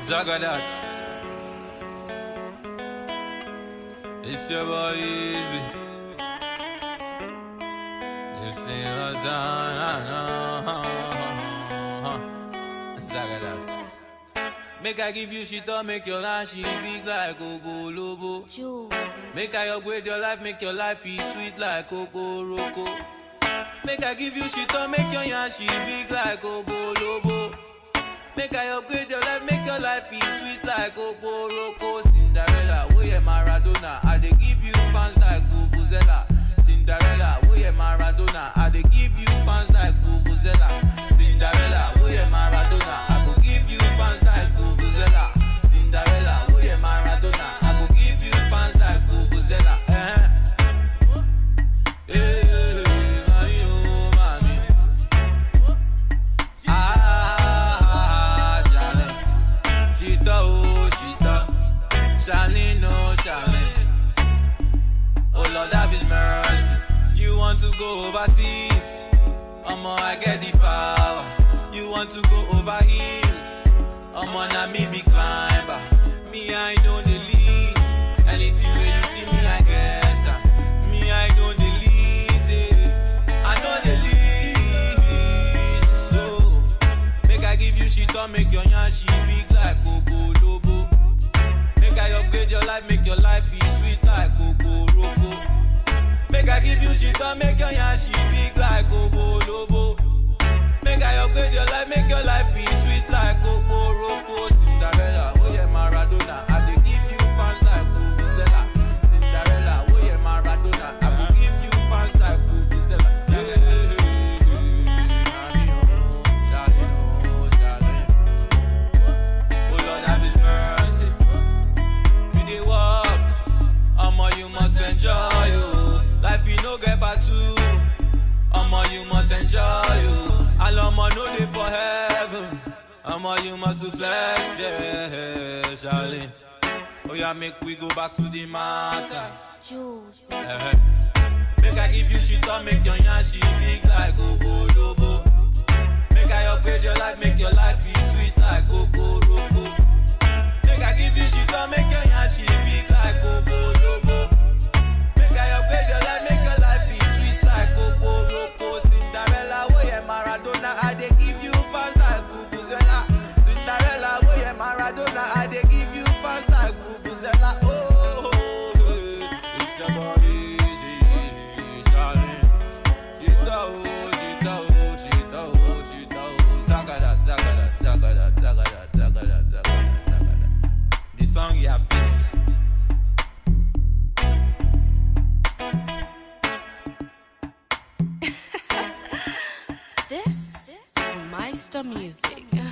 Zagadat. It's your boy Easy. This thing was Zagadat. Make I give you shit up, make your life she big like Ogo Lobo. Make I upgrade your life, make your life feel sweet like Coco Roco. Make I give you shit up, make your yash she big like Ogo Lobo. Make I upgrade your life, make your life feel sweet like Coco Roco. Cinderella, we are Maradona, I dey give you fans like Vuvuzela. Cinderella, we are Maradona, I dey give you fans like Vuvuzela. Cinderella, we are Maradona, I go give you fans like Vuvuzela. Cinderella, we are Maradona, I go give you fans like Vuvuzela. Charlene, no Charlene. Oh Lord, have His mercy. You want to go overseas? I get the power. You want to go over hills? Na me be climber. Me, I know the least. Anything where you see me, I get her. Me, I know the least. I know the least. So, make I give you shit or make your yashi big like Coco Lobo. Make I upgrade your life, make your life feel sweet like Coco Roco. Make I give you shit or make your yashi big like Coco Lobo. Make I upgrade your life, make your life feel sweet like Coco Roco. Cinderella, oh yeah Maradona, I dey give you fans like Vuvuzela. Cinderella, oh yeah Maradona, I go give you fans like Vuvuzela. Oh Lord, have His mercy. You must enjoy you. Life you no get back to. You must enjoy you. All no dey for heaven. You must do flex, yeah, Charlie. Oh yeah, make we go back to the matter. Make I give you shit or make your yashi big like Ogo Lobo. Make I upgrade your life, make your life feel sweet like Coco Roco. Make I give you shit or make your yashi big like Ogo Lobo. Make I upgrade your life, make your life feel sweet like Coco Roco. Cinderella, oh yeah Maradona, I dey give you fans like Vuvuzela. Cinderella, oh yeah Maradona, I dey give you fans like Vuvuzela. Oh, it's your boy Easy, Charlie. Shita, Zagadat. The song you have finished. This is Meister Music.